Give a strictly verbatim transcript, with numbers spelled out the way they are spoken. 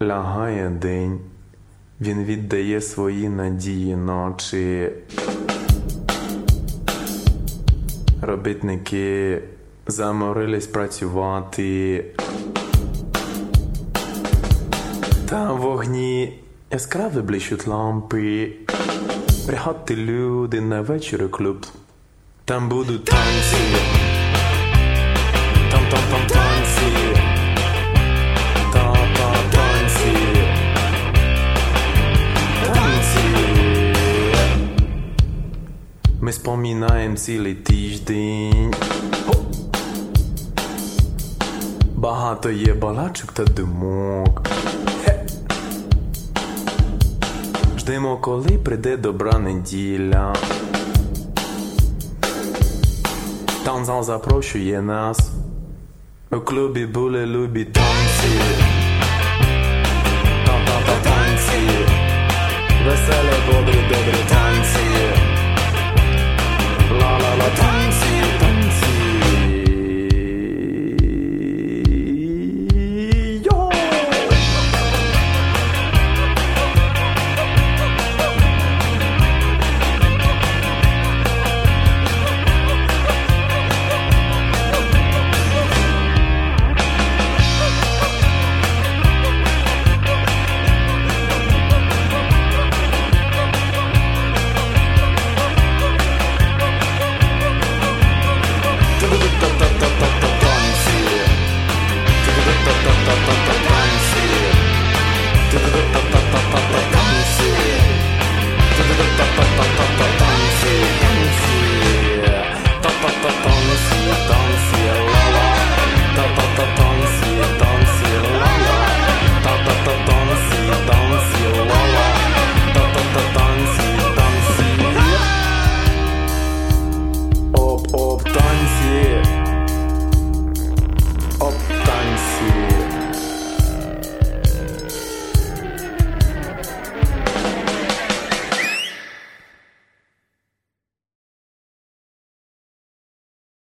Лягає день, він віддає свої надії ночі. Робітники заморились працювати. Там вогні яскраві блищуть лампи. Приходьте, люди, на вечір у клуб. Там будуть танці. Там-там-там танці. Та-та танці. Танці. Ми споминаємо цілий тиждень. Багато є балачок та думок. Ждемо, коли прийде добра неділя. Танзал запрошує нас. У клубі були любі танці. Та-та-та танці. Веселі, добрі, добрі танці. Ла-ла-ла танці.